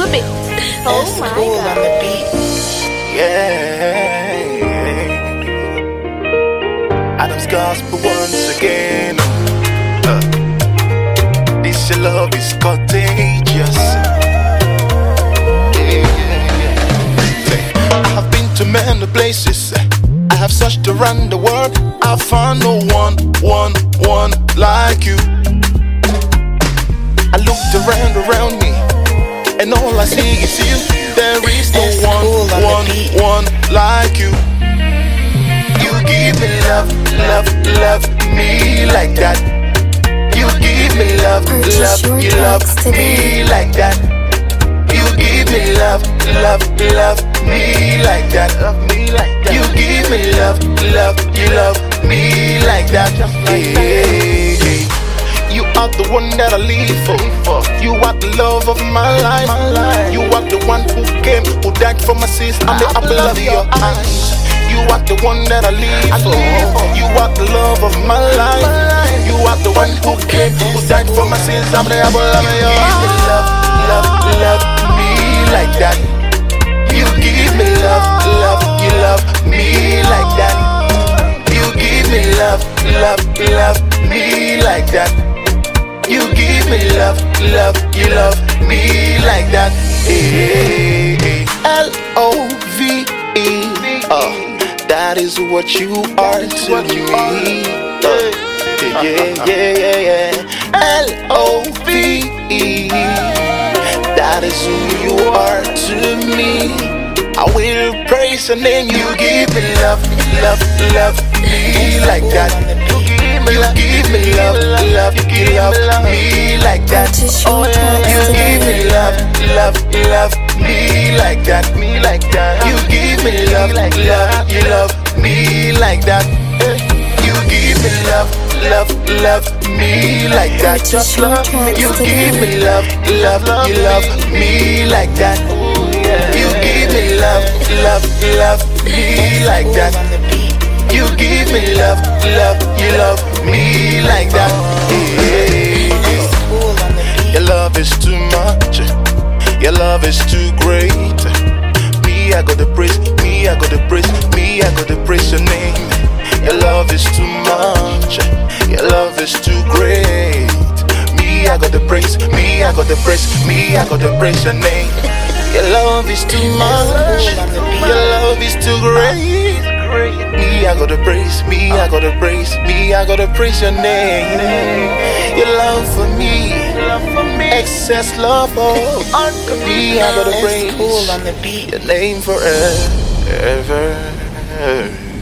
the beat. Oh my cool God. on the beat. Yeah. Adam's gospel once again. This your love is contagious. I have been to many places. I have searched around the world. I found no one like you. I looked around me, and all I see is you. There is no one like you. You give me love me like that. You give me love, you love me like that. You give me love me like that. You give me love, you love me like that. Hey. You are the one that I live for. You are the love of my life. You are the one who came, who died for my sins. I'm the apple of your eyes. You are the one that I live for. You are the love of my life. You are the one who came, who died for my sins. I'm the apple of your eyes. Love me like that. You give me love, you love me like that. You give me love me like that. You give me love, you love me like that. L-O-V-E. That is what you are to me. Yeah. L-O-V-E. That is who you are to me. I will praise your name. You give me love me like that. You give me love me like that. Oh yeah. You give me love me like that. You give me love, you love me like that. You give me love me like that. Just love me. You give me love, you love me like that. You give me love me like that. You give me love, you love me like that. Your love is too much. Your love is too great. Me, I gotta praise. Me, I gotta praise. Me, I gotta praise your name. Your love is too much. Your love is too great. Me, I gotta praise. Me, I gotta praise. Me, I gotta praise your name. Your love is too much. Your love is too great. Me, I gotta praise. Me, I gotta praise. Me, I gotta praise your name. Your love for me, excess love for me. I gotta praise cool on the beat. your name forever.